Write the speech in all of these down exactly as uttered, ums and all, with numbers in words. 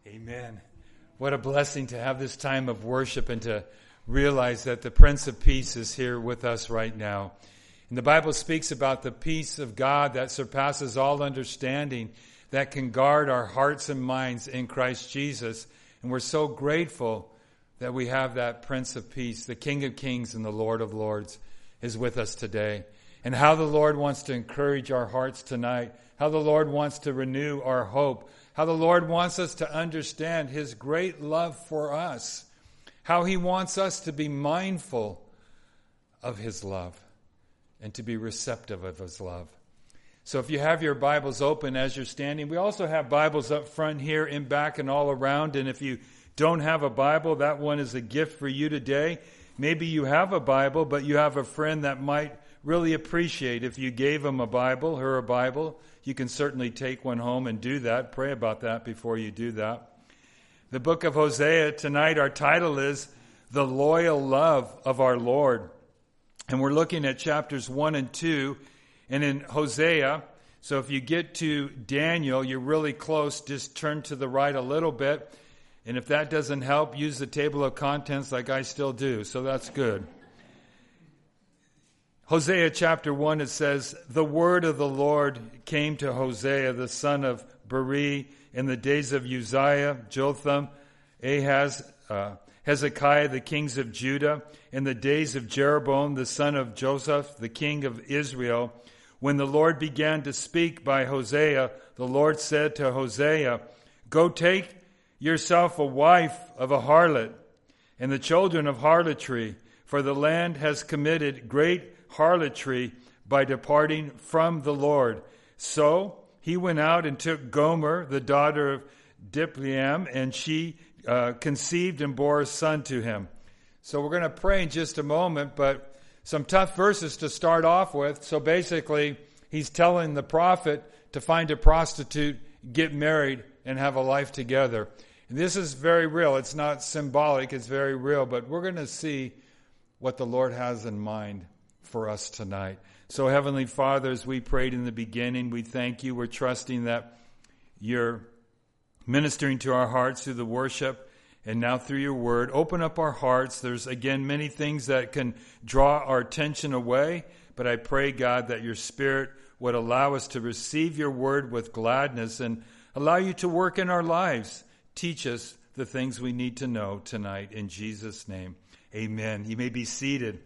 Amen. What a blessing to have this time of worship and to realize that the Prince of Peace is here with us right now. And the Bible speaks about the peace of God that surpasses all understanding, that can guard our hearts and minds in Christ Jesus. And we're so grateful that we have that Prince of Peace, the King of Kings and the Lord of Lords, is with us today. And how the Lord wants to encourage our hearts tonight, how the Lord wants to renew our hope, how the Lord wants us to understand His great love for us, how He wants us to be mindful of His love and to be receptive of His love. So if you have your Bibles open as you're standing, we also have Bibles up front here, in back, and all around. And if you don't have a Bible, that one is a gift for you today. Maybe you have a Bible, but you have a friend that might really appreciate if you gave him a Bible, her a Bible. You can certainly take one home and do that. Pray about that before you do that. The book of Hosea tonight, our title is The Loyal Love of Our Lord. And we're looking at chapters one and two. And in Hosea, so if you get to Daniel, you're really close. Just turn to the right a little bit. And if that doesn't help, use the table of contents like I still do. So that's good. Hosea chapter one, it says, "The word of the Lord came to Hosea, the son of Beeri, in the days of Uzziah, Jotham, Ahaz, uh, Hezekiah, the kings of Judah, in the days of Jeroboam, the son of Joseph, the king of Israel. When the Lord began to speak by Hosea, the Lord said to Hosea, 'Go take yourself a wife of a harlot, and the children of harlotry, for the land has committed great harlotry by departing from the Lord.' So he went out and took Gomer, the daughter of Diblaim, and she uh, conceived and bore a son to him." So we're going to pray in just a moment, but some tough verses to start off with. So basically, he's telling the prophet to find a prostitute, get married, and have a life together. And this is very real. It's not symbolic. It's very real. But we're going to see what the Lord has in mind for us tonight. So Heavenly Father, as we prayed in the beginning, we thank you. We're trusting that you're ministering to our hearts through the worship and now through your word. Open up our hearts. There's, again, many things that can draw our attention away, but I pray, God, that your Spirit would allow us to receive your word with gladness and allow you to work in our lives. Teach us the things we need to know tonight. In Jesus' name, amen. You may be seated.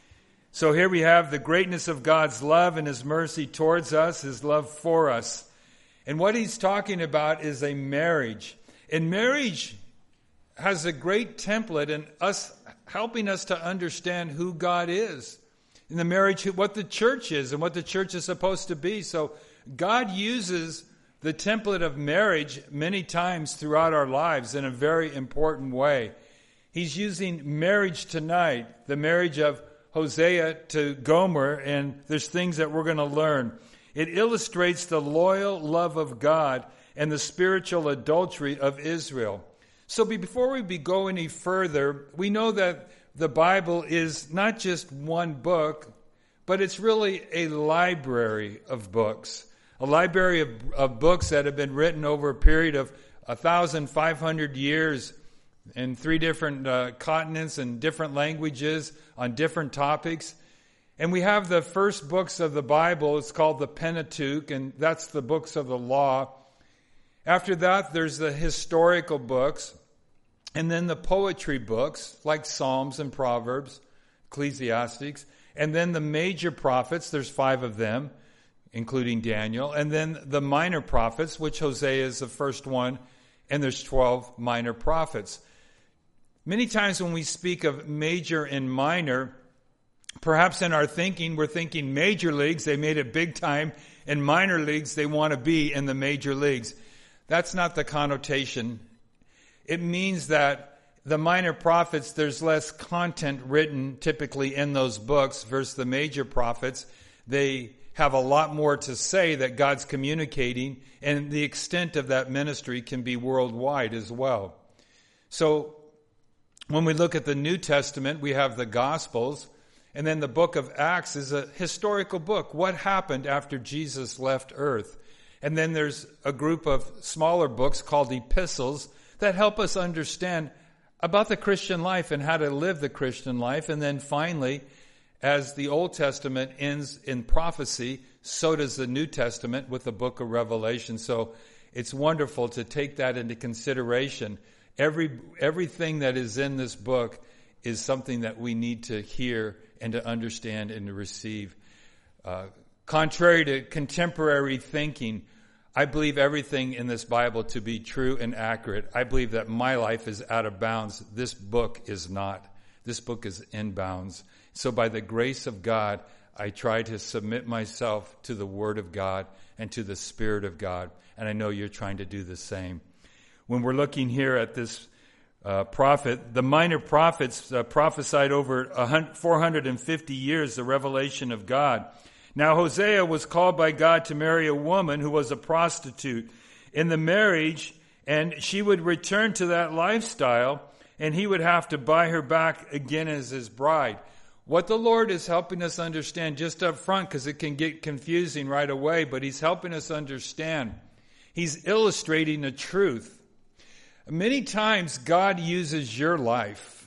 So here we have the greatness of God's love and His mercy towards us, His love for us. And what he's talking about is a marriage. And marriage has a great template in us helping us to understand who God is. In the marriage, what the church is and what the church is supposed to be. So God uses the template of marriage many times throughout our lives in a very important way. He's using marriage tonight, the marriage of Hosea to Gomer, and there's things that we're going to learn. It illustrates the loyal love of God and the spiritual adultery of Israel. So before we go any further, we know that the Bible is not just one book, but it's really a library of books. A library of, of books that have been written over a period of one thousand five hundred years in three different uh, continents and different languages on different topics. And we have the first books of the Bible. It's called the Pentateuch, and that's the books of the law. After that, there's the historical books, and then the poetry books, like Psalms and Proverbs, Ecclesiastes, and then the major prophets, there's five of them, including Daniel, and then the minor prophets, which Hosea is the first one, and there's twelve minor prophets. Many times when we speak of major and minor, perhaps in our thinking, we're thinking major leagues, they made it big time, and minor leagues, they want to be in the major leagues. That's not the connotation. It means that the minor prophets, there's less content written typically in those books versus the major prophets. They have a lot more to say that God's communicating, and the extent of that ministry can be worldwide as well. So when we look at the New Testament, we have the Gospels, and then the book of Acts is a historical book. What happened after Jesus left earth? And then there's a group of smaller books called epistles that help us understand about the Christian life and how to live the Christian life. And then finally, as the Old Testament ends in prophecy, so does the New Testament with the book of Revelation. So it's wonderful to take that into consideration. Every everything that is in this book is something that we need to hear and to understand and to receive. Uh, contrary to contemporary thinking, I believe everything in this Bible to be true and accurate. I believe that my life is out of bounds. This book is not. This book is in bounds. So by the grace of God, I try to submit myself to the Word of God and to the Spirit of God. And I know you're trying to do the same. When we're looking here at this uh, prophet, the minor prophets uh, prophesied over four hundred fifty years the revelation of God. Now Hosea was called by God to marry a woman who was a prostitute in the marriage, and she would return to that lifestyle, and he would have to buy her back again as his bride. What the Lord is helping us understand just up front, because it can get confusing right away, but he's helping us understand. He's illustrating a truth. Many times God uses your life.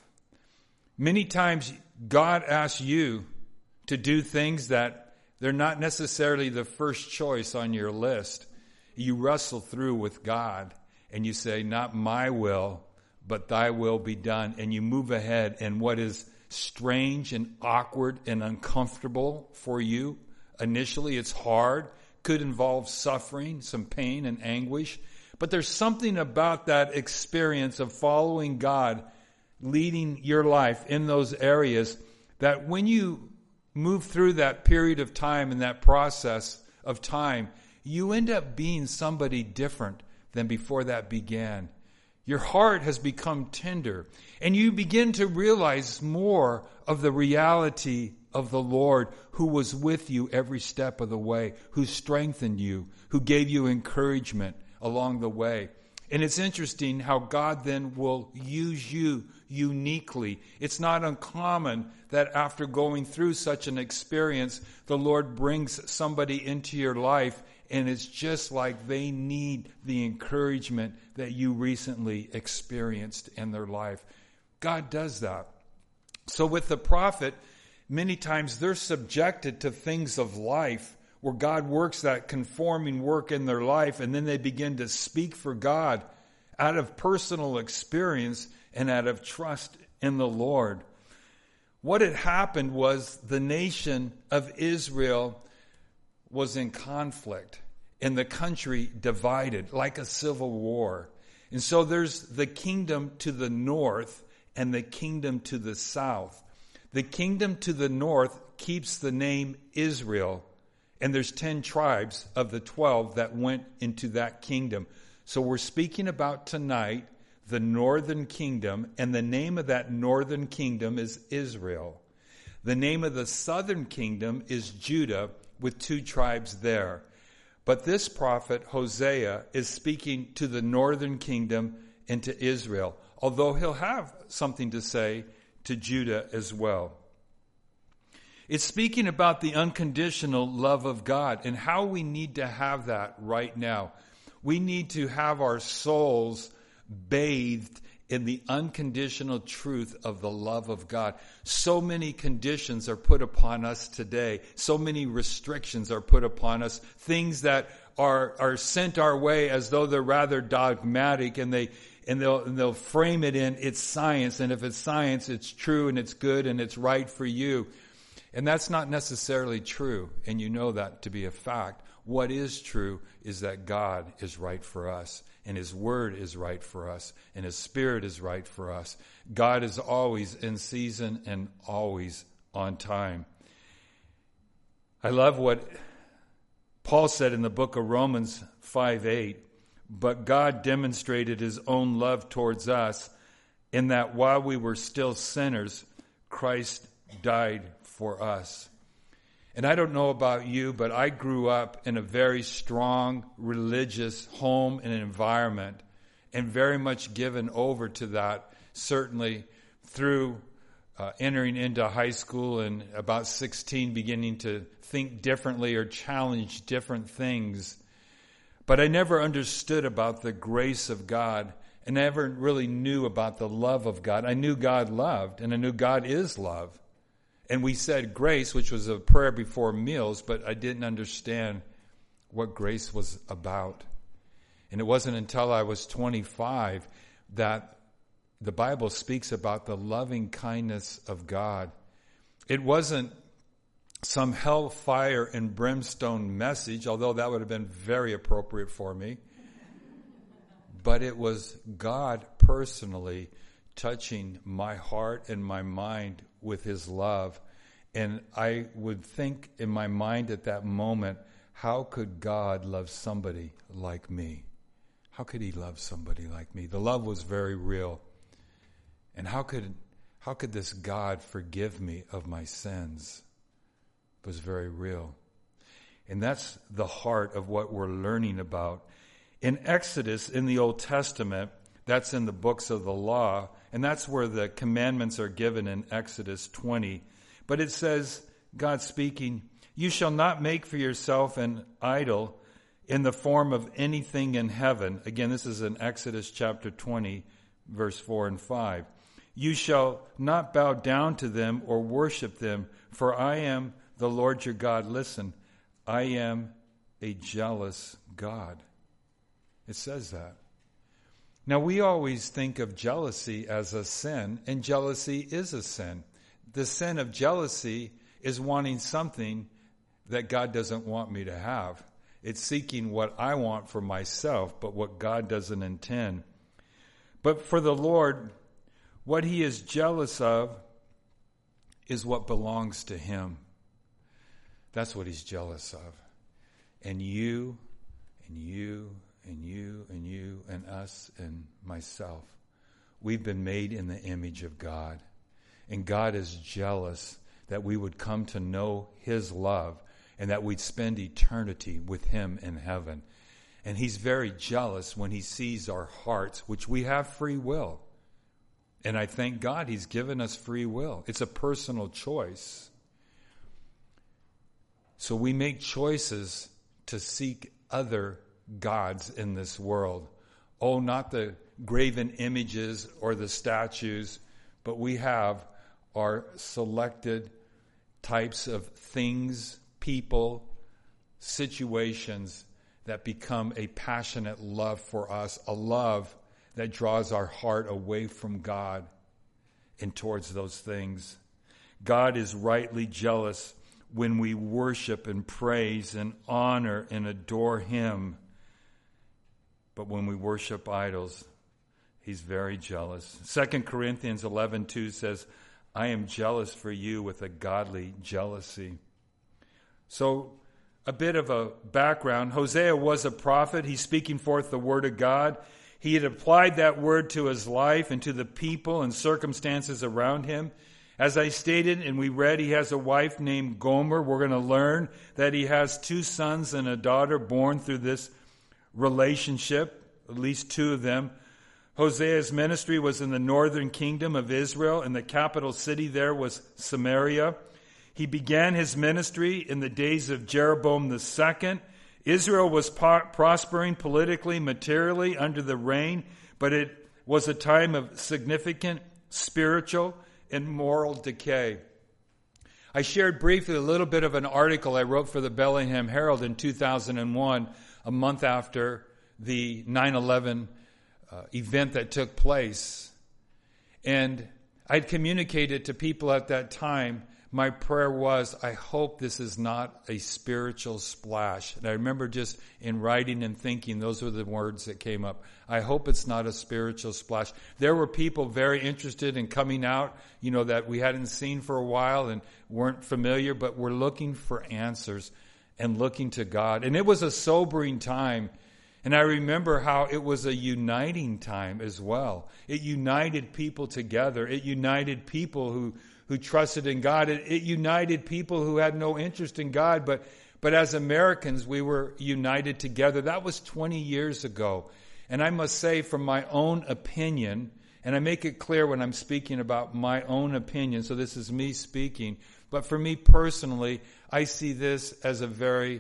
Many times God asks you to do things that they're not necessarily the first choice on your list. You wrestle through with God and you say, not my will, but thy will be done. And you move ahead, and what is strange and awkward and uncomfortable for you, initially it's hard, could involve suffering, some pain and anguish. But there's something about that experience of following God, leading your life in those areas, that when you move through that period of time and that process of time, you end up being somebody different than before that began. Your heart has become tender, and you begin to realize more of the reality of the Lord, who was with you every step of the way, who strengthened you, who gave you encouragement along the way. And it's interesting how God then will use you uniquely. It's not uncommon that after going through such an experience, the Lord brings somebody into your life, and it's just like they need the encouragement that you recently experienced in their life. God does that. So with the prophet, many times they're subjected to things of life where God works that conforming work in their life, and then they begin to speak for God out of personal experience and out of trust in the Lord. What had happened was the nation of Israel was in conflict and the country divided like a civil war. And so there's the kingdom to the north and the kingdom to the south. The kingdom to the north keeps the name Israel, and there's ten tribes of the twelve that went into that kingdom. So we're speaking about tonight the northern kingdom, and the name of that northern kingdom is Israel. The name of the southern kingdom is Judah, with two tribes there. But this prophet, Hosea, is speaking to the northern kingdom and to Israel, although he'll have something to say to Judah as well. It's speaking about the unconditional love of God and how we need to have that right now. We need to have our souls bathed in the unconditional truth of the love of God. So many conditions are put upon us today. So many restrictions are put upon us. Things that are, are sent our way as though they're rather dogmatic, and they and they'll and they'll frame it in it's science, and if it's science, it's true and it's good and it's right for you. And that's not necessarily true, and you know that to be a fact. What is true is that God is right for us, and His Word is right for us, and His Spirit is right for us. God is always in season and always on time. I love what Paul said in the book of Romans five eight. But God demonstrated His own love towards us in that while we were still sinners, Christ died for us. And I don't know about you, but I grew up in a very strong religious home and environment, and very much given over to that, certainly through uh, entering into high school and about sixteen beginning to think differently or challenge different things. But I never understood about the grace of God and never really knew about the love of God. I knew God loved, and I knew God is love. And we said grace, which was a prayer before meals, but I didn't understand what grace was about. And it wasn't until I was twenty-five that the Bible speaks about the loving kindness of God. It wasn't some hellfire and brimstone message, although that would have been very appropriate for me. But it was God personally touching my heart and my mind with his love. And I would think in my mind at that moment, how could God love somebody like me? How could he love somebody like me? The love was very real. And how could how could this God forgive me of my sins? It was very real. And that's the heart of what we're learning about. In Exodus, in the Old Testament, that's in the books of the law, and that's where the commandments are given in Exodus twenty. But it says, God speaking, you shall not make for yourself an idol in the form of anything in heaven. Again, this is in Exodus chapter twenty, verse four and five. You shall not bow down to them or worship them, for I am the Lord your God. Listen, I am a jealous God. It says that. Now, we always think of jealousy as a sin, and jealousy is a sin. The sin of jealousy is wanting something that God doesn't want me to have. It's seeking what I want for myself, but what God doesn't intend. But for the Lord, what he is jealous of is what belongs to him. That's what he's jealous of. And you, and you, and you, and you, and us, and myself. We've been made in the image of God. And God is jealous that we would come to know his love and that we'd spend eternity with him in heaven. And he's very jealous when he sees our hearts, which we have free will. And I thank God he's given us free will. It's a personal choice. So we make choices to seek other gods in this world. Oh, not the graven images or the statues, but we have our selected types of things, people, situations that become a passionate love for us, a love that draws our heart away from God and towards those things. God is rightly jealous when we worship and praise and honor and adore him. But when we worship idols, he's very jealous. Second Corinthians eleven two says, I am jealous for you with a godly jealousy. So, a bit of a background. Hosea was a prophet. He's speaking forth the word of God. He had applied that word to his life and to the people and circumstances around him. As I stated and we read, he has a wife named Gomer. We're going to learn that he has two sons and a daughter born through this relationship, at least two of them. Hosea's ministry was in the northern kingdom of Israel, and the capital city there was Samaria. He began his ministry in the days of Jeroboam the Second. Israel was po- prospering politically, materially under the reign, but it was a time of significant spiritual and moral decay. I shared briefly a little bit of an article I wrote for the Bellingham Herald in two thousand one, a month after the nine eleven uh, event that took place. And I'd communicated to people at that time, my prayer was, I hope this is not a spiritual splash. And I remember just in writing and thinking, those were the words that came up. I hope it's not a spiritual splash. There were people very interested in coming out, you know, that we hadn't seen for a while and weren't familiar, but were looking for answers and looking to God. And it was a sobering time. And I remember how it was a uniting time as well. It united people together. It united people who who trusted in God. It, it united people who had no interest in God, but but as Americans, we were united together. That was twenty years ago. And I must say, from my own opinion, and I make it clear when I'm speaking about my own opinion, so this is me speaking, but for me personally, I see this as a very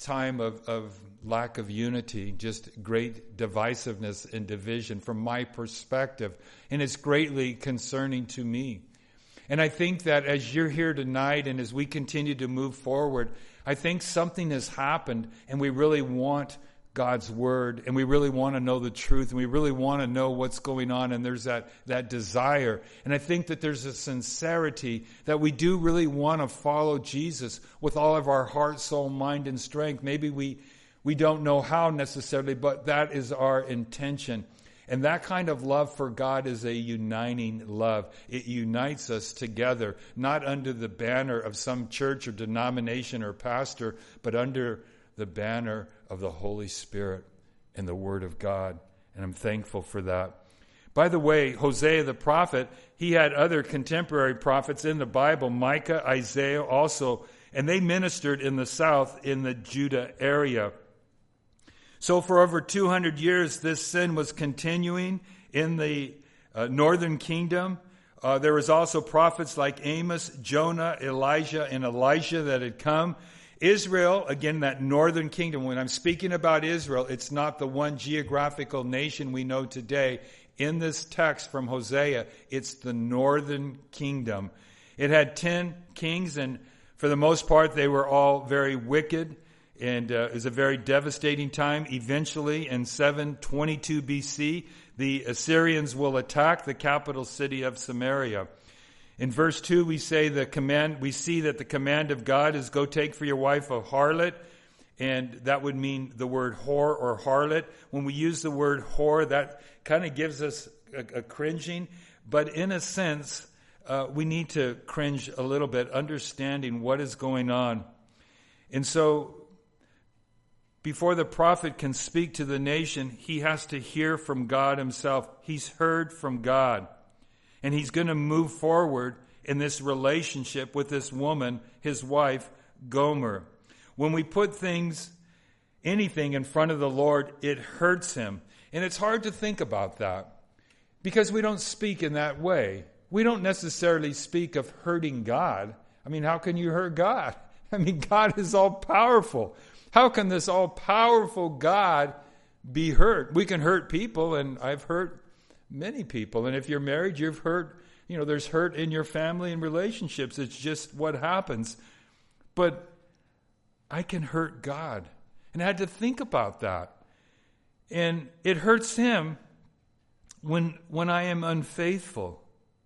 time of, of lack of unity, just great divisiveness and division from my perspective. And it's greatly concerning to me. And I think that as you're here tonight and as we continue to move forward, I think something has happened and we really want God's word and we really want to know the truth and we really want to know what's going on, and there's that, that desire. And I think that there's a sincerity that we do really want to follow Jesus with all of our heart, soul, mind, and strength. Maybe we, we don't know how necessarily, but that is our intention. And that kind of love for God is a uniting love. It unites us together, not under the banner of some church or denomination or pastor, but under the banner of the Holy Spirit and the Word of God. And I'm thankful for that. By the way, Hosea the prophet, he had other contemporary prophets in the Bible, Micah, Isaiah also, and they ministered in the south in the Judah area. So for over two hundred years, this sin was continuing in the uh, northern kingdom. Uh, there was also prophets like Amos, Jonah, Elijah, and Elisha that had come. Israel, again, that northern kingdom. When I'm speaking about Israel, it's not the one geographical nation we know today. In this text from Hosea, it's the northern kingdom. It had ten kings, and for the most part, they were all very wicked. And uh, it was a very devastating time. Eventually, in seven twenty-two B C, the Assyrians will attack the capital city of Samaria. In verse two, we say the command. We see that the command of God is go take for your wife a harlot, and that would mean the word whore or harlot. When we use the word whore, that kind of gives us a, a cringing. But in a sense, uh, we need to cringe a little bit, understanding what is going on. And so, before the prophet can speak to the nation, he has to hear from God himself. He's heard from God. And he's going to move forward in this relationship with this woman, his wife, Gomer. When we put things, anything in front of the Lord, it hurts him. And it's hard to think about that because we don't speak in that way. We don't necessarily speak of hurting God. I mean, how can you hurt God? I mean, God is all powerful. How can this all-powerful God be hurt? We can hurt people, and I've hurt many people. And if you're married, you've hurt, you know, there's hurt in your family and relationships. It's just what happens. But I can hurt God. And I had to think about that. And it hurts him when, when I am unfaithful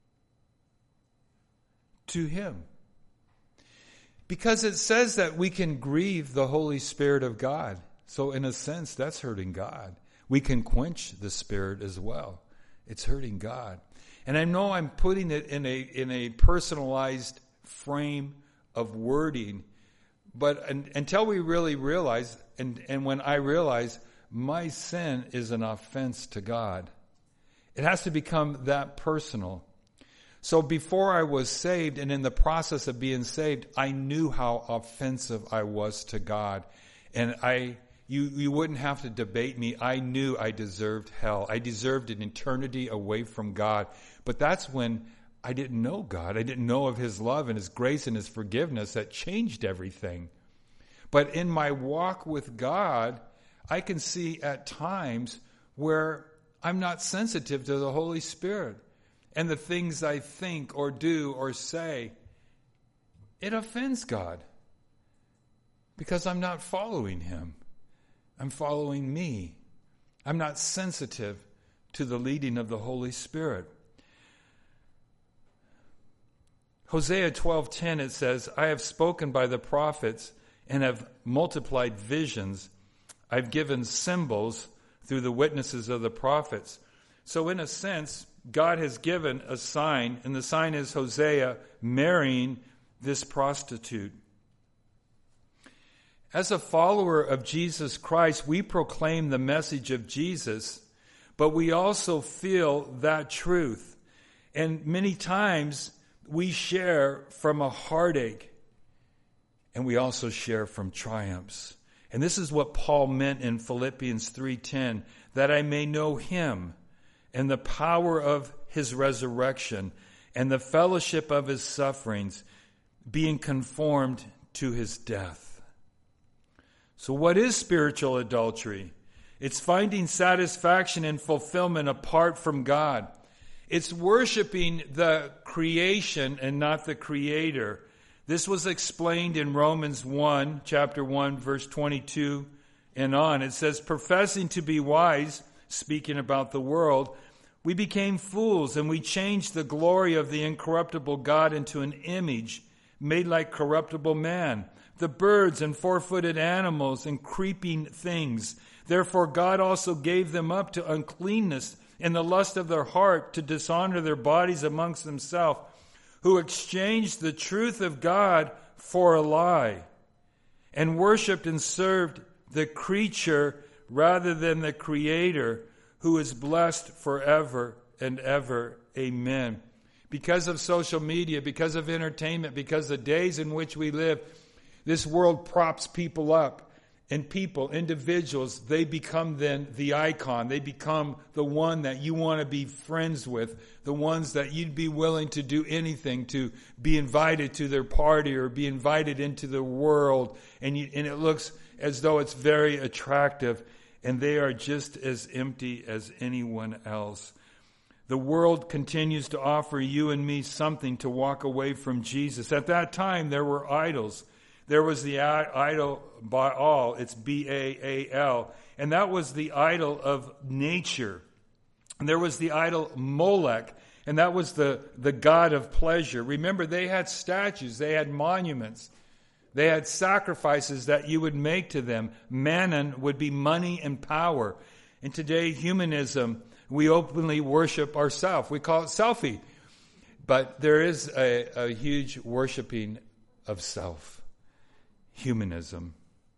to him. Because it says that we can grieve the Holy Spirit of God. So in a sense, that's hurting God. We can quench the Spirit as well. It's hurting God. And I know I'm putting it in a in a personalized frame of wording, but un, until we really realize, and, and when I realize my sin is an offense to God, it has to become that personal. So before I was saved and in the process of being saved, I knew how offensive I was to God. And I, you, you wouldn't have to debate me. I knew I deserved hell. I deserved an eternity away from God. But that's when I didn't know God. I didn't know of his love and his grace and his forgiveness that changed everything. But in my walk with God, I can see at times where I'm not sensitive to the Holy Spirit. And the things I think or do or say, it offends God. Because I'm not following him. I'm following me. I'm not sensitive to the leading of the Holy Spirit. Hosea twelve ten, it says, I have spoken by the prophets and have multiplied visions. I've given symbols through the witnesses of the prophets. So in a sense, God has given a sign, and the sign is Hosea marrying this prostitute. As a follower of Jesus Christ, we proclaim the message of Jesus, but we also feel that truth. And many times we share from a heartache, and we also share from triumphs. And this is what Paul meant in Philippians three ten, that I may know him and the power of his resurrection and the fellowship of his sufferings, being conformed to his death. So what is spiritual adultery? It's finding satisfaction and fulfillment apart from God. It's worshiping the creation and not the Creator. This was explained in Romans one, chapter one, verse twenty-two and on. It says, professing to be wise, speaking about the world, we became fools, and we changed the glory of the incorruptible God into an image made like corruptible man, the birds and four-footed animals and creeping things. Therefore God also gave them up to uncleanness in the lust of their heart, to dishonor their bodies amongst themselves, who exchanged the truth of God for a lie, and worshipped and served the creature rather than the Creator, who is blessed forever and ever. Amen. Because of social media, because of entertainment, because the days in which we live, this world props people up. And people, individuals, they become then the icon. They become the one that you want to be friends with, the ones that you'd be willing to do anything to be invited to their party or be invited into the world. And, you, and it looks as though it's very attractive, and they are just as empty as anyone else. The world continues to offer you and me something to walk away from Jesus. At that time, there were idols. There was the idol Baal, it's B A A L, and that was the idol of nature. And there was the idol Molech, and that was the, the god of pleasure. Remember, they had statues, they had monuments, they had sacrifices that you would make to them. Mammon would be money and power. And today, humanism, we openly worship ourselves. We call it selfie. But there is a, a huge worshiping of self. Humanism.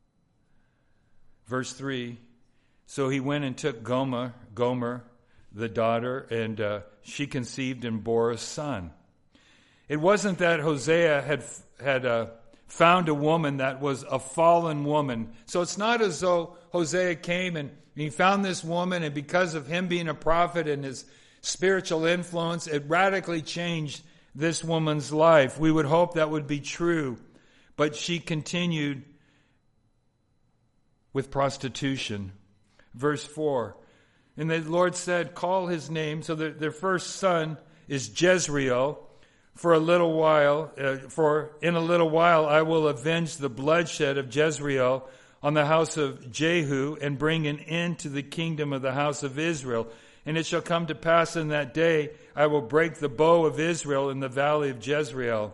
Verse three, so he went and took Gomer, Gomer, the daughter, and uh, she conceived and bore a son. It wasn't that Hosea had had uh, found a woman that was a fallen woman. So it's not as though Hosea came and he found this woman, and because of him being a prophet and his spiritual influence, it radically changed this woman's life. We would hope that would be true. But she continued with prostitution. Verse four. And the Lord said, call his name. So the, their first son is Jezreel. For a little while, uh, for in a little while I will avenge the bloodshed of Jezreel on the house of Jehu, and bring an end to the kingdom of the house of Israel. And it shall come to pass in that day, I will break the bow of Israel in the valley of Jezreel.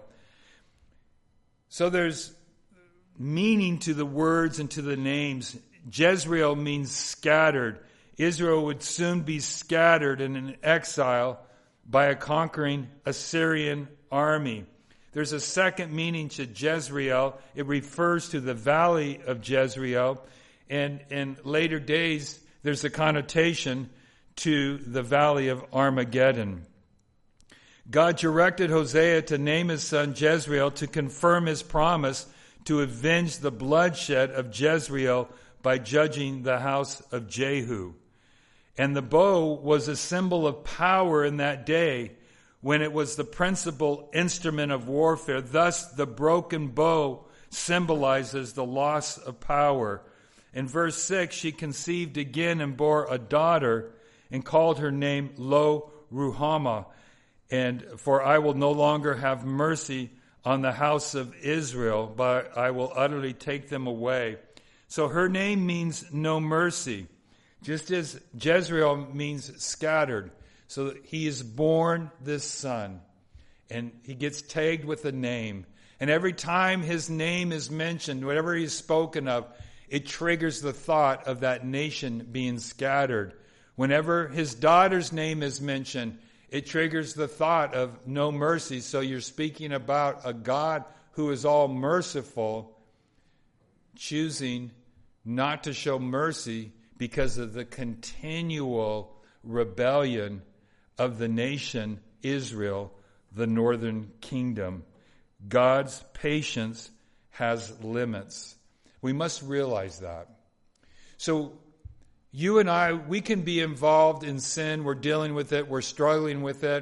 So there's meaning to the words and to the names. Jezreel means scattered. Israel would soon be scattered in an exile by a conquering Assyrian army. There's a second meaning to Jezreel. It refers to the valley of Jezreel. And in later days, there's a connotation to the valley of Armageddon. God directed Hosea to name his son Jezreel to confirm his promise to avenge the bloodshed of Jezreel by judging the house of Jehu. And the bow was a symbol of power in that day when it was the principal instrument of warfare. Thus, the broken bow symbolizes the loss of power. In verse six, she conceived again and bore a daughter and called her name Lo Ruhamah. And for I will no longer have mercy on the house of Israel, but I will utterly take them away. So her name means no mercy, just as Jezreel means scattered. So he is born this son, and he gets tagged with a name. And every time his name is mentioned, whatever he's spoken of, it triggers the thought of that nation being scattered. Whenever his daughter's name is mentioned, it triggers the thought of no mercy. So you're speaking about a God who is all merciful, choosing not to show mercy because of the continual rebellion of the nation Israel, the northern kingdom. God's patience has limits. We must realize that. So you and I, we can be involved in sin. We're dealing with it. We're struggling with it.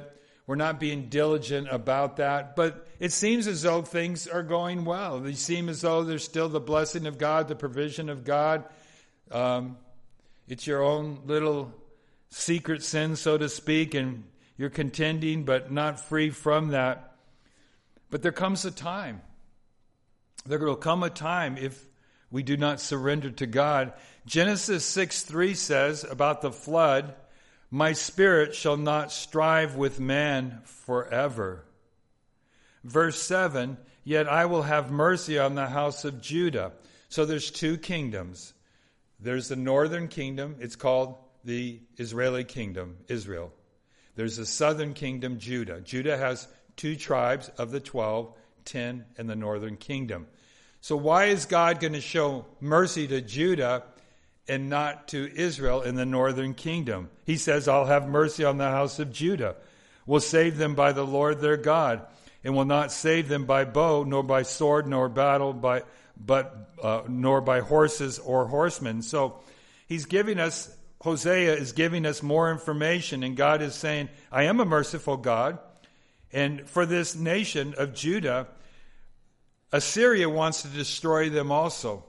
We're not being diligent about that. But it seems as though things are going well. They seem as though there's still the blessing of God, the provision of God. Um, it's your own little secret sin, so to speak, and you're contending but not free from that. But there comes a time. There will come a time if we do not surrender to God. Genesis six three says about the flood, "My spirit shall not strive with man forever." Verse seven, "Yet I will have mercy on the house of Judah." So there's two kingdoms. There's the northern kingdom. It's called the Israeli kingdom, Israel. There's the southern kingdom, Judah. Judah has two tribes of the twelve, ten in the northern kingdom. So why is God going to show mercy to Judah and not to Israel in the northern kingdom? He says, "I'll have mercy on the house of Judah. Will save them by the Lord their God, and will not save them by bow, nor by sword, nor battle, by but uh, nor by horses or horsemen." So he's giving us, Hosea is giving us more information, and God is saying, I am a merciful God. And for this nation of Judah, Assyria wants to destroy them also.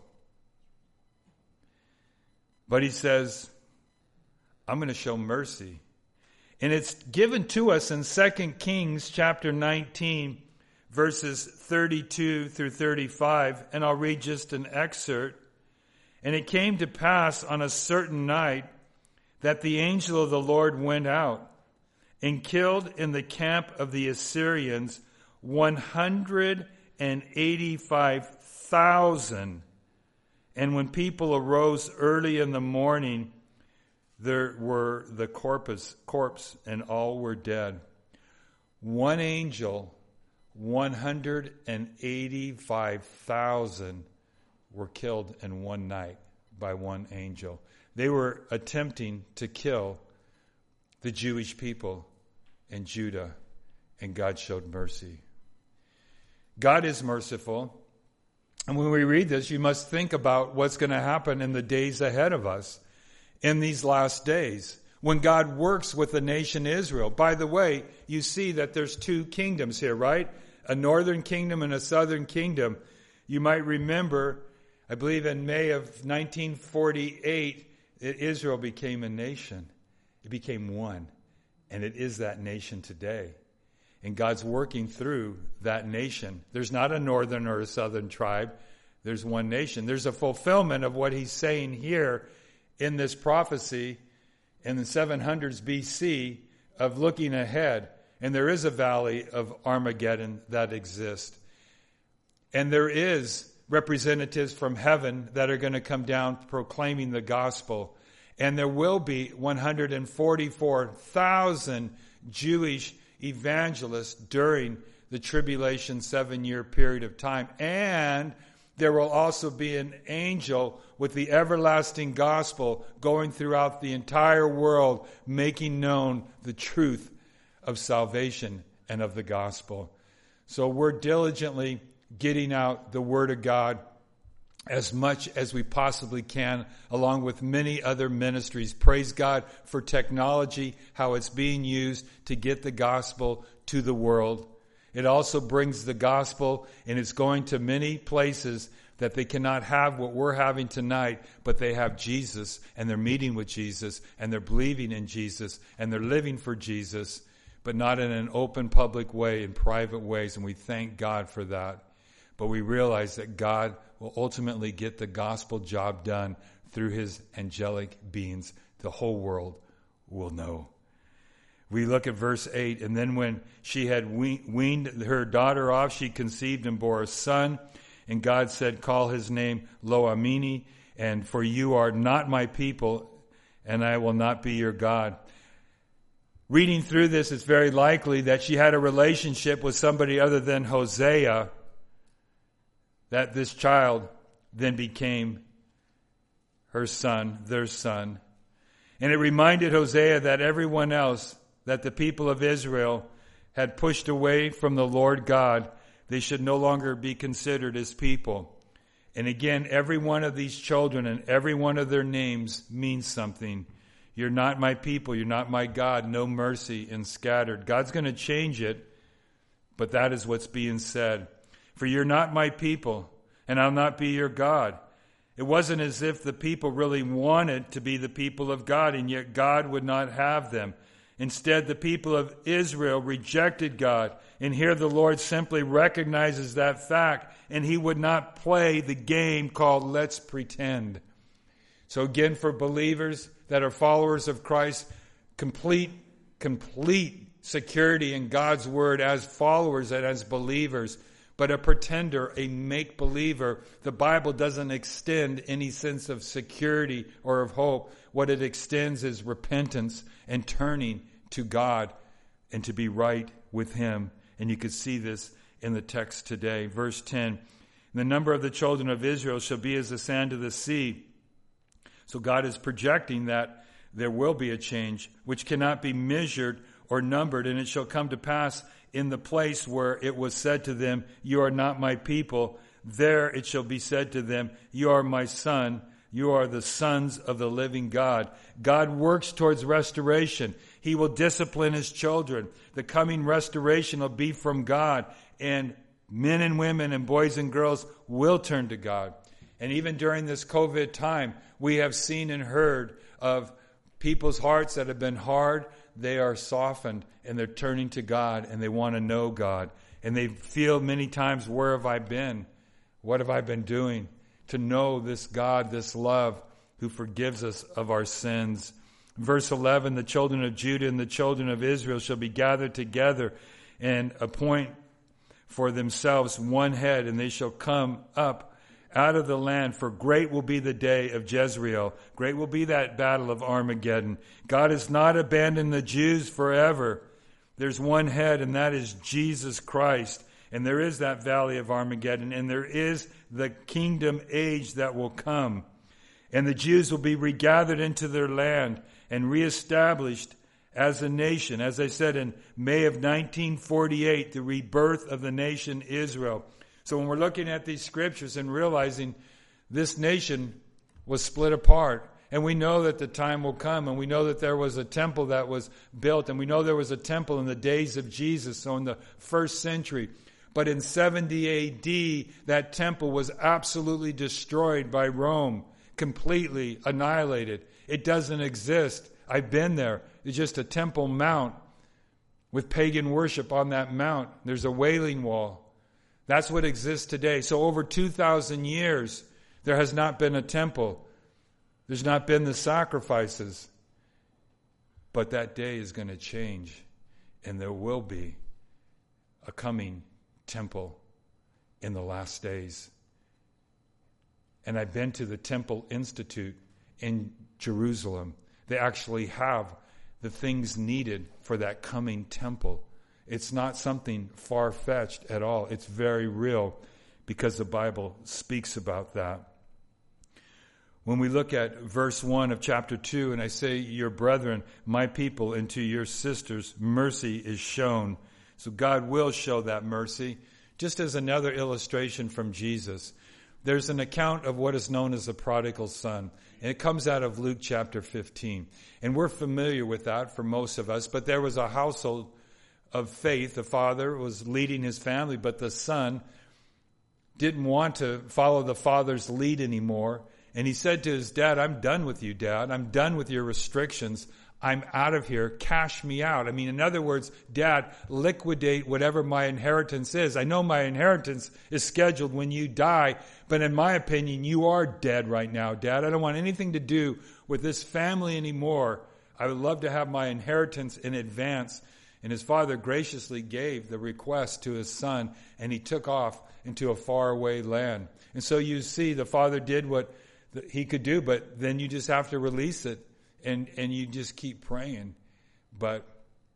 But he says, I'm going to show mercy. And it's given to us in Second Kings chapter nineteen, verses thirty-two through thirty-five. And I'll read just an excerpt. "And it came to pass on a certain night that the angel of the Lord went out and killed in the camp of the Assyrians one hundred eighty-five thousand. And when people arose early in the morning, there were the corpus, corpse, and all were dead." One angel, one hundred eighty-five thousand were killed in one night by one angel. They were attempting to kill the Jewish people in Judah, and God showed mercy. God is merciful. And when we read this, you must think about what's going to happen in the days ahead of us, in these last days, when God works with the nation Israel. By the way, you see that there's two kingdoms here, right? A northern kingdom and a southern kingdom. You might remember, I believe in May of nineteen forty-eight, Israel became a nation. It became one. And it is that nation today. And God's working through that nation. There's not a northern or a southern tribe. There's one nation. There's a fulfillment of what he's saying here in this prophecy in the seven hundreds B C of looking ahead. And there is a valley of Armageddon that exists. And there is representatives from heaven that are going to come down proclaiming the gospel. And there will be one hundred forty-four thousand Jewish evangelists during the tribulation seven-year period of time. And there will also be an angel with the everlasting gospel going throughout the entire world, making known the truth of salvation and of the gospel. So we're diligently getting out the word of God as much as we possibly can, along with many other ministries. Praise God for technology, how it's being used to get the gospel to the world. It also brings the gospel, and it's going to many places that they cannot have what we're having tonight, but they have Jesus, and they're meeting with Jesus, and they're believing in Jesus, and they're living for Jesus, but not in an open public way, in private ways, and we thank God for that. But we realize that God will ultimately get the gospel job done through his angelic beings. The whole world will know. We look at verse eight, "And then when she had weaned her daughter off, she conceived and bore a son. And God said, Call his name Lo-Ammi, and for you are not my people, and I will not be your God." Reading through this, it's very likely that she had a relationship with somebody other than Hosea, that this child then became her son, their son. And it reminded Hosea that everyone else, that the people of Israel had pushed away from the Lord God, they should no longer be considered as people. And again, every one of these children and every one of their names means something. You're not my people. You're not my God. No mercy and scattered. God's going to change it, but that is what's being said. For you're not my people, and I'll not be your God. It wasn't as if the people really wanted to be the people of God, and yet God would not have them. Instead, the people of Israel rejected God, and here the Lord simply recognizes that fact, and he would not play the game called let's pretend. So again, for believers that are followers of Christ, complete, complete security in God's word as followers and as believers. But a pretender, a make-believer, the Bible doesn't extend any sense of security or of hope. What it extends is repentance and turning to God and to be right with him. And you can see this in the text today. Verse ten, the number of the children of Israel shall be as the sand of the sea. So God is projecting that there will be a change which cannot be measured or numbered, and it shall come to pass in the place where it was said to them, you are not my people, there it shall be said to them, you are my son, you are the sons of the living God. God works towards restoration. He will discipline his children. The coming restoration will be from God, and men and women and boys and girls will turn to God. And even during this COVID time, we have seen and heard of people's hearts that have been hard. They are softened and they're turning to God and they want to know God. And they feel many times, where have I been? What have I been doing? To know this God, this love, who forgives us of our sins. Verse eleven, the children of Judah and the children of Israel shall be gathered together and appoint for themselves one head, and they shall come up out of the land, for great will be the day of Jezreel. Great will be that battle of Armageddon. God has not abandoned the Jews forever. There's one head, and that is Jesus Christ. And there is that valley of Armageddon, and there is the kingdom age that will come. And the Jews will be regathered into their land and reestablished as a nation. As I said, in May of nineteen forty-eight, the rebirth of the nation Israel. So when we're looking at these scriptures and realizing this nation was split apart, and we know that the time will come, and we know that there was a temple that was built, and we know there was a temple in the days of Jesus, so in the first century. But in seventy A D, that temple was absolutely destroyed by Rome, completely annihilated. It doesn't exist. I've been there. It's just a temple mount with pagan worship on that mount. There's a Wailing Wall. That's what exists today. So over two thousand years, there has not been a temple. There's not been the sacrifices. But that day is going to change, and there will be a coming temple in the last days. And I've been to the Temple Institute in Jerusalem. They actually have the things needed for that coming temple. It's not something far-fetched at all. It's very real because the Bible speaks about that. When we look at verse one of chapter two, and I say, your brethren, my people, and to your sisters, mercy is shown. So God will show that mercy. Just as another illustration from Jesus, there's an account of what is known as the prodigal son. And it comes out of Luke chapter fifteen. And we're familiar with that for most of us, but there was a household of faith. The father was leading his family, but the son didn't want to follow the father's lead anymore. And he said to his dad, I'm done with you, Dad. I'm done with your restrictions. I'm out of here. Cash me out. I mean, in other words, Dad, liquidate whatever my inheritance is. I know my inheritance is scheduled when you die, but in my opinion, you are dead right now, Dad. I don't want anything to do with this family anymore. I would love to have my inheritance in advance. And his father graciously gave the request to his son, and he took off into a faraway land. And so you see, the father did what he could do, but then you just have to release it, and, and you just keep praying. But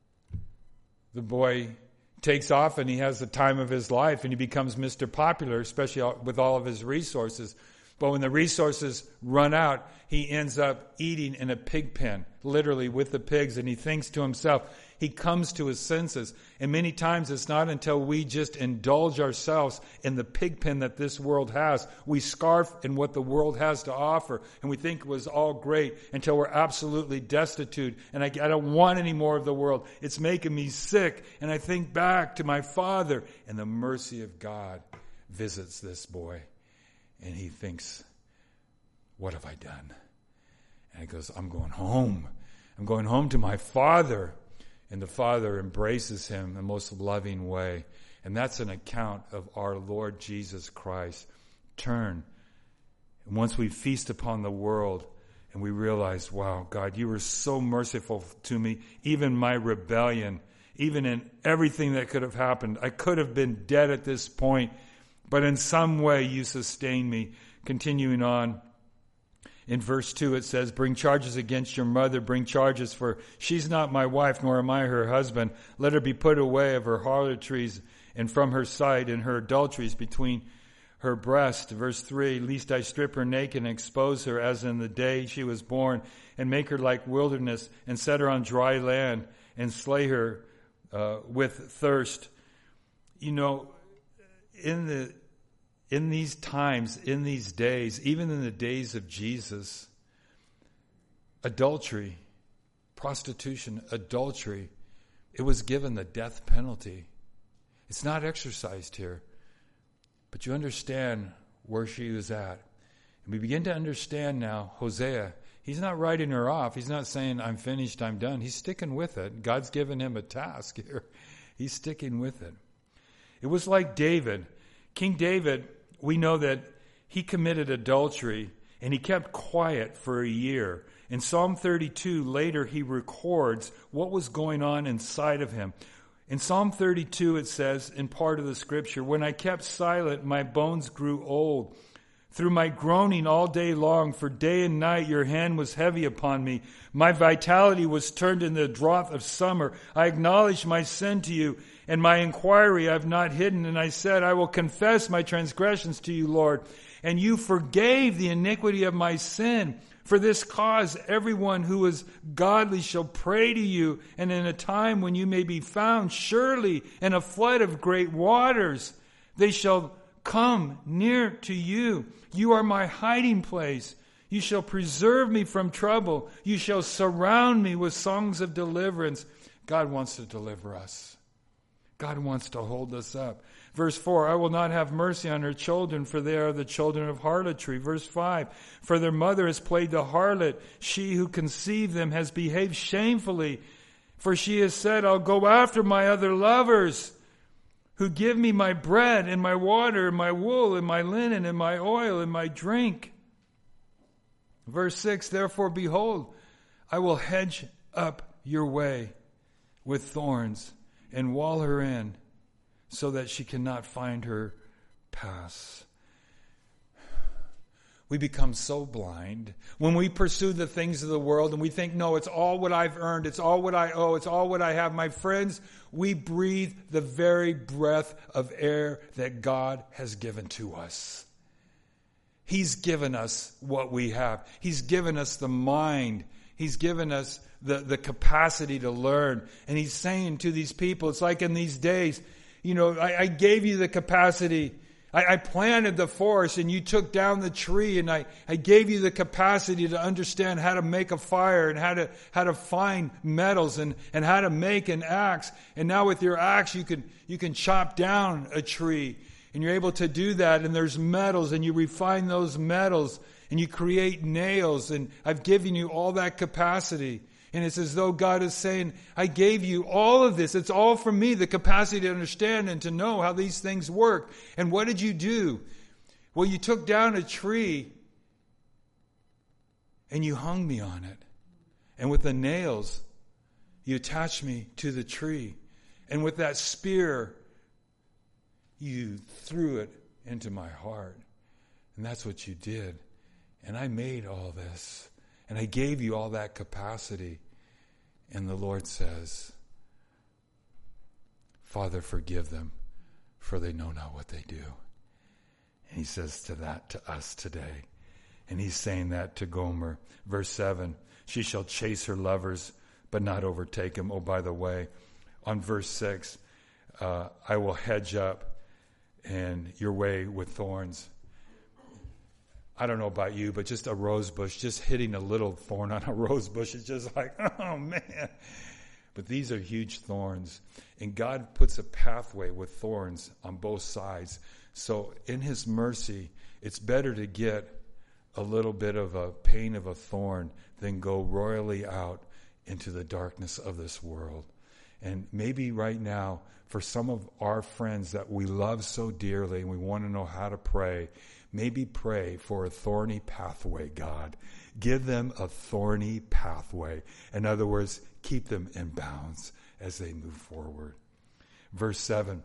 the boy takes off, and he has the time of his life, and he becomes Mister Popular, especially with all of his resources. But when the resources run out, he ends up eating in a pig pen, literally with the pigs, and he thinks to himself, he comes to his senses. And many times it's not until we just indulge ourselves in the pig pen that this world has. We scarf in what the world has to offer, and we think it was all great until we're absolutely destitute. And I, I don't want any more of the world. It's making me sick. And I think back to my father, and the mercy of God visits this boy. And he thinks, what have I done? And he goes, I'm going home. I'm going home to my father. And the father embraces him in the most loving way. And that's an account of our Lord Jesus Christ. Turn. And once we feast upon the world and we realize, wow, God, you were so merciful to me. Even my rebellion, even in everything that could have happened, I could have been dead at this point. But in some way you sustain me. Continuing on, in verse two it says, bring charges against your mother, bring charges, for she's not my wife, nor am I her husband. Let her be put away of her harlotries and from her sight, and her adulteries between her breast. Verse three, lest I strip her naked and expose her as in the day she was born, and make her like wilderness, and set her on dry land, and slay her uh, with thirst. You know, in the in these times, in these days, even in the days of Jesus, adultery, prostitution, adultery, it was given the death penalty. It's not exercised here, but you understand where she was at. And we begin to understand now, Hosea, he's not writing her off. He's not saying, I'm finished, I'm done. He's sticking with it. God's given him a task here. He's sticking with it. It was like David. King David, we know that he committed adultery and he kept quiet for a year. In Psalm thirty-two, later he records what was going on inside of him. In Psalm thirty-two it says, in part of the scripture, when I kept silent, my bones grew old. Through my groaning all day long, for day and night your hand was heavy upon me. My vitality was turned into the drought of summer. I acknowledged my sin to you, and my inquiry I have not hidden. And I said, I will confess my transgressions to you, Lord. And you forgave the iniquity of my sin. For this cause, everyone who is godly shall pray to you. And in a time when you may be found, surely in a flood of great waters, they shall come near to you. You are my hiding place. You shall preserve me from trouble. You shall surround me with songs of deliverance. God wants to deliver us. God wants to hold us up. Verse four, I will not have mercy on her children, for they are the children of harlotry. Verse five, for their mother has played the harlot. She who conceived them has behaved shamefully. For she has said, I'll go after my other lovers, who give me my bread and my water and my wool and my linen and my oil and my drink. Verse six, therefore behold, I will hedge up your way with thorns and wall her in, so that she cannot find her paths. We become so blind when we pursue the things of the world and we think, no, it's all what I've earned. It's all what I owe. It's all what I have. My friends, we breathe the very breath of air that God has given to us. He's given us what we have. He's given us the mind. He's given us the, the capacity to learn. And he's saying to these people, it's like in these days, you know, I, I gave you the capacity. I, I planted the forest and you took down the tree, and I, I gave you the capacity to understand how to make a fire and how to how to find metals and, and how to make an axe. And now with your axe you can you can chop down a tree, and you're able to do that, and there's metals, and you refine those metals and you create nails, and I've given you all that capacity. And it's as though God is saying, I gave you all of this. It's all from me, the capacity to understand and to know how these things work. And what did you do? Well, you took down a tree and you hung me on it. And with the nails, you attached me to the tree. And with that spear, you threw it into my heart. And that's what you did. And I made all this. And I gave you all that capacity. And the Lord says, Father, forgive them, for they know not what they do. And he says to that to us today. And he's saying that to Gomer. Verse seven, she shall chase her lovers, but not overtake them. Oh, by the way, on verse six, uh, I will hedge up and your way with thorns. I don't know about you, but just a rose bush, just hitting a little thorn on a rose bush is just like, oh man. But these are huge thorns. And God puts a pathway with thorns on both sides. So in his mercy, it's better to get a little bit of a pain of a thorn than go royally out into the darkness of this world. And maybe right now, for some of our friends that we love so dearly and we want to know how to pray, maybe pray for a thorny pathway, God. Give them a thorny pathway. In other words, keep them in bounds as they move forward. Verse seven,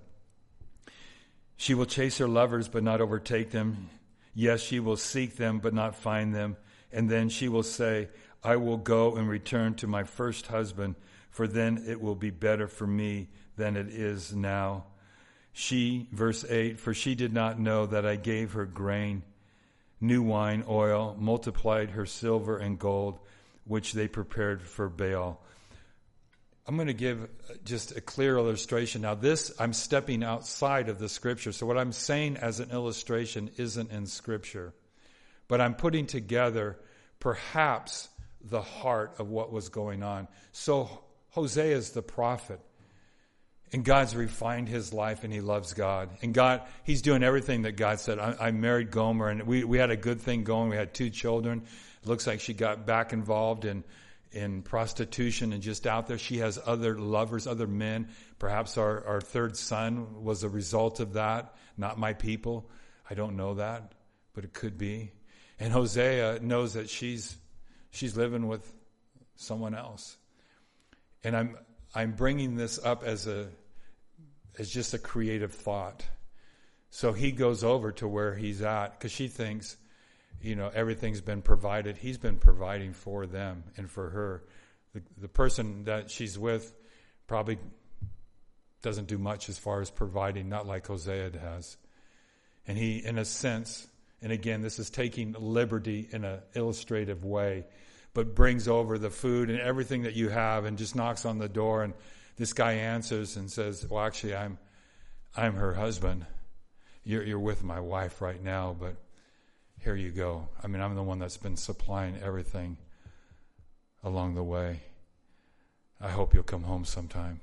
she will chase her lovers but not overtake them. Yes, she will seek them but not find them. And then she will say, I will go and return to my first husband, for then it will be better for me than it is now. She, verse eight, for she did not know that I gave her grain, new wine, oil, multiplied her silver and gold, which they prepared for Baal. I'm going to give just a clear illustration. Now this, I'm stepping outside of the scripture. So what I'm saying as an illustration isn't in scripture. But I'm putting together perhaps the heart of what was going on. So Hosea is the prophet. And God's refined his life and he loves God. And God, he's doing everything that God said. I, I married Gomer and we, we had a good thing going. We had two children. It looks like she got back involved in, in prostitution and just out there. She has other lovers, other men. Perhaps our, our third son was a result of that. Not my people. I don't know that, but it could be. And Hosea knows that she's, she's living with someone else. And I'm, I'm bringing this up as a, as just a creative thought. So he goes over to where he's at because she thinks, you know, everything's been provided. He's been providing for them and for her. The, the person that she's with probably doesn't do much as far as providing, not like Hosea has. And he, in a sense, and again, this is taking liberty in an illustrative way, but brings over the food and everything that you have and just knocks on the door. And this guy answers and says, well, actually, I'm I'm her husband. You're, you're with my wife right now, but here you go. I mean, I'm the one that's been supplying everything along the way. I hope you'll come home sometime.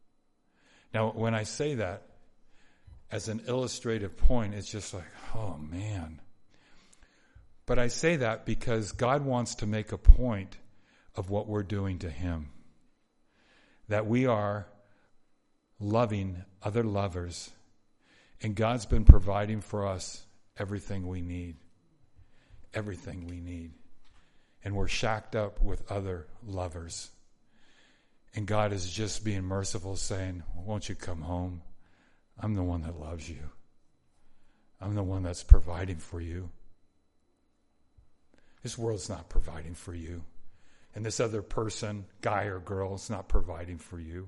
Now, when I say that as an illustrative point, it's just like, oh, man. But I say that because God wants to make a point of what we're doing to him. That we are loving other lovers. And God's been providing for us everything we need. Everything we need. And we're shacked up with other lovers. And God is just being merciful, saying, won't you come home? I'm the one that loves you. I'm the one that's providing for you. This world's not providing for you. And this other person, guy or girl, is not providing for you.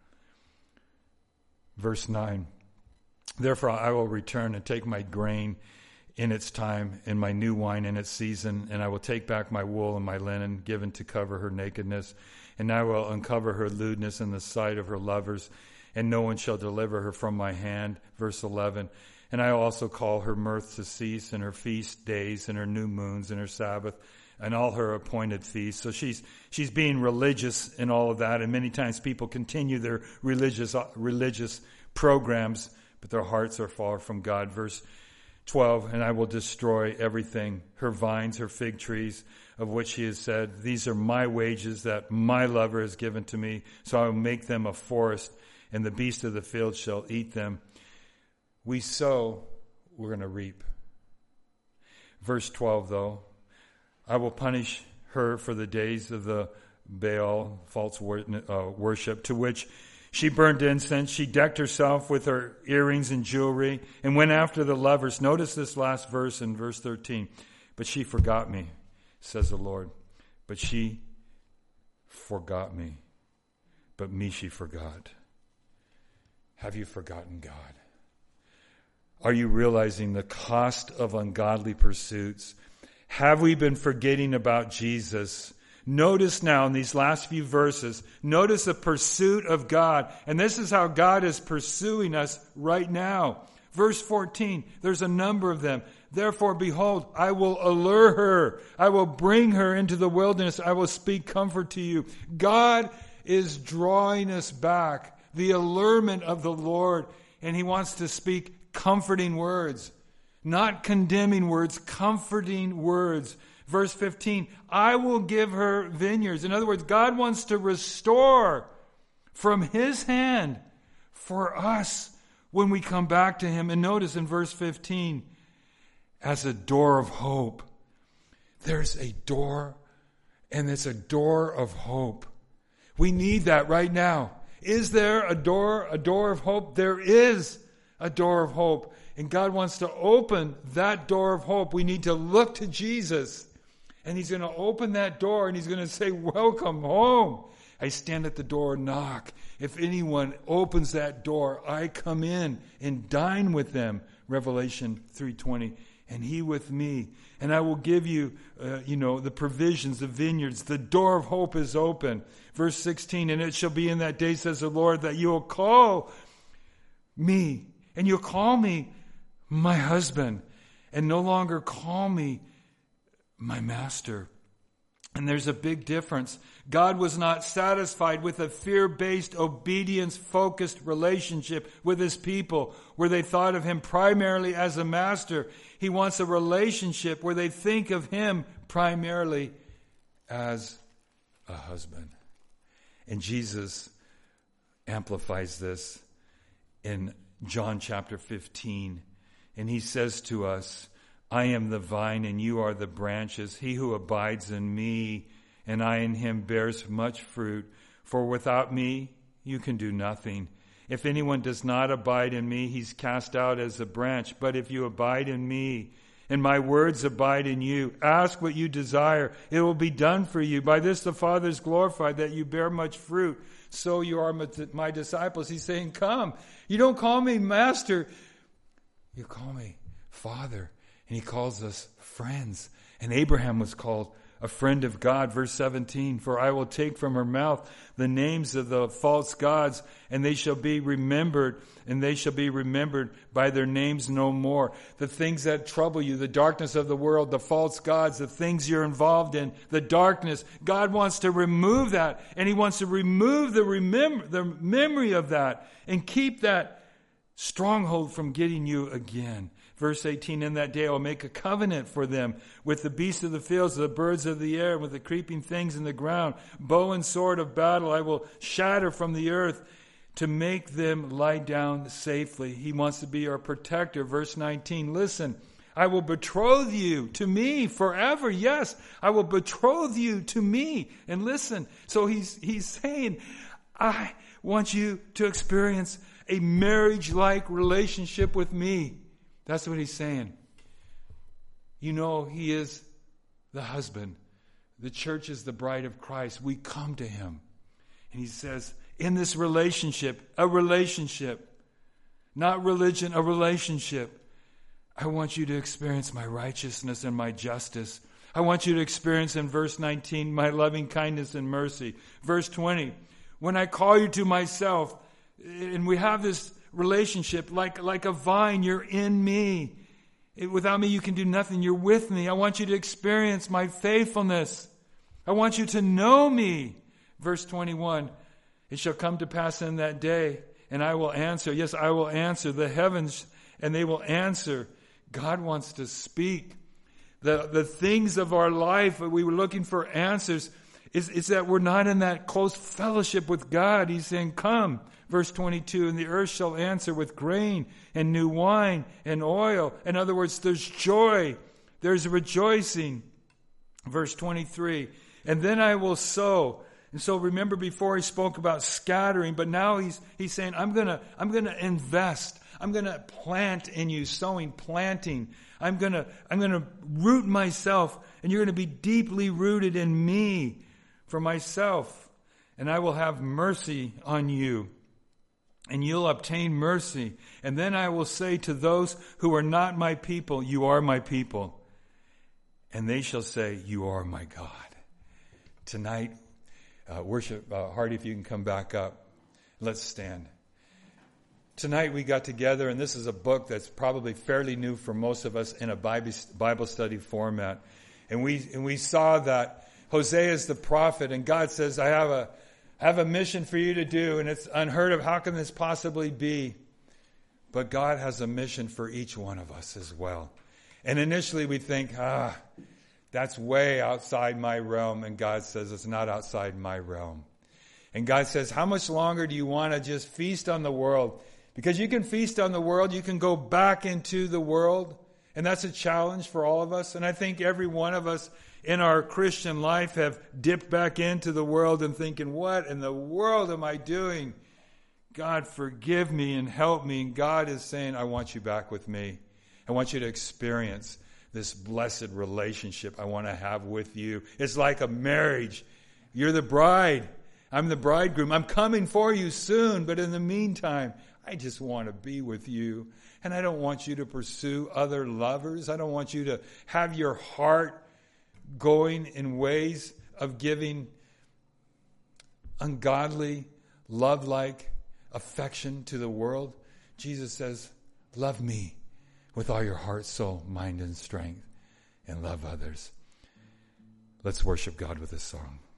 Verse nine, therefore I will return and take my grain in its time, and my new wine in its season, and I will take back my wool and my linen given to cover her nakedness, and I will uncover her lewdness in the sight of her lovers, and no one shall deliver her from my hand. Verse eleven, and I will also call her mirth to cease, and her feast days, and her new moons, and her Sabbath, and all her appointed feasts. So she's she's being religious in all of that, and many times people continue their religious religious programs, but their hearts are far from God. Verse twelve, and I will destroy everything, her vines, her fig trees, of which he has said, these are my wages that my lover has given to me, so I will make them a forest, and the beasts of the field shall eat them. We sow, we're going to reap. Verse twelve, though, I will punish her for the days of the Baal, false worship, to which she burned incense. She decked herself with her earrings and jewelry and went after the lovers. Notice this last verse in verse thirteen. But she forgot me, says the Lord. But she forgot me. But me she forgot. Have you forgotten God? Are you realizing the cost of ungodly pursuits? Have we been forgetting about Jesus? Notice now in these last few verses, notice the pursuit of God. And this is how God is pursuing us right now. Verse fourteen, there's a number of them. Therefore, behold, I will allure her. I will bring her into the wilderness. I will speak comfort to you. God is drawing us back. The allurement of the Lord. And He wants to speak comforting words. Not condemning words, comforting words. Verse fifteen, I will give her vineyards. In other words, God wants to restore from His hand for us when we come back to Him. And notice in verse fifteen, as a door of hope. There's a door, and it's a door of hope. We need that right now. Is there a door, a door of hope? There is a door of hope. And God wants to open that door of hope. We need to look to Jesus. And He's going to open that door and He's going to say, welcome home. I stand at the door and knock. If anyone opens that door, I come in and dine with them. Revelation three twenty. And He with me. And I will give you, uh, you know, the provisions, the vineyards. The door of hope is open. Verse sixteen, and it shall be in that day, says the Lord, that you will call me. And you'll call me my husband. And no longer call me my master. And there's a big difference. God was not satisfied with a fear-based, obedience-focused relationship with His people where they thought of Him primarily as a master. He wants a relationship where they think of Him primarily as a husband. And Jesus amplifies this in John chapter fifteen. And He says to us, I am the vine and you are the branches. He who abides in me and I in him bears much fruit. For without me you can do nothing. If anyone does not abide in me, he's cast out as a branch. But if you abide in me and my words abide in you, ask what you desire. It will be done for you. By this the Father is glorified, that you bear much fruit. So you are my disciples. He's saying, come. You don't call me master. You call me Father. And He calls us friends. And Abraham was called a friend of God. Verse seventeen, for I will take from her mouth the names of the false gods, and they shall be remembered, and they shall be remembered by their names no more. The things that trouble you, the darkness of the world, the false gods, the things you're involved in, the darkness, God wants to remove that, and He wants to remove the remember the memory of that and keep that stronghold from getting you again. Verse eighteen, in that day I will make a covenant for them with the beasts of the fields, the birds of the air, with the creeping things in the ground. Bow and sword of battle I will shatter from the earth to make them lie down safely. He wants to be our protector. Verse nineteen, listen, I will betroth you to me forever. Yes, I will betroth you to me. And listen, so he's he's saying, I want you to experience a marriage-like relationship with me. That's what He's saying. You know, He is the husband. The church is the bride of Christ. We come to Him. And He says, in this relationship, a relationship, not religion, a relationship, I want you to experience my righteousness and my justice. I want you to experience in verse nineteen, my loving kindness and mercy. Verse twenty, when I call you to myself, and we have this relationship like, like a vine, you're in me. It, without me, you can do nothing. You're with me. I want you to experience my faithfulness. I want you to know me. Verse twenty-one, it shall come to pass in that day, and I will answer. Yes, I will answer the heavens, and they will answer. God wants to speak. The, the things of our life, we were looking for answers, is, is that we're not in that close fellowship with God. He's saying, come. Verse twenty-two, and the earth shall answer with grain and new wine and oil. In other words, there's joy. There's rejoicing. Verse twenty-three, and then I will sow. And so remember before He spoke about scattering, but now he's he's saying, I'm gonna I'm gonna invest. I'm gonna plant in you, sowing, planting. I'm gonna I'm gonna root myself, and you're gonna be deeply rooted in me for myself, and I will have mercy on you. and you'll obtain mercy. And then I will say to those who are not my people, you are my people. And they shall say, you are my God. Tonight, uh, worship, uh, Hardy, if you can come back up. Let's stand. Tonight we got together, and this is a book that's probably fairly new for most of us in a Bible study format. And we and we saw that Hosea is the prophet, and God says, I have a have a mission for you to do, and it's unheard of. How can this possibly be? But God has a mission for each one of us as well. And initially we think, ah, that's way outside my realm. And God says, it's not outside my realm. And God says, how much longer do you want to just feast on the world? Because you can feast on the world, you can go back into the world, and that's a challenge for all of us. And I think every one of us in our Christian life have dipped back into the world and thinking, what in the world am I doing? God, forgive me and help me. And God is saying, I want you back with me. I want you to experience this blessed relationship I want to have with you. It's like a marriage. You're the bride. I'm the bridegroom. I'm coming for you soon, but in the meantime, I just want to be with you. And I don't want you to pursue other lovers. I don't want you to have your heart going in ways of giving ungodly, love-like affection to the world. Jesus says, love me with all your heart, soul, mind, and strength, and love others. Let's worship God with this song.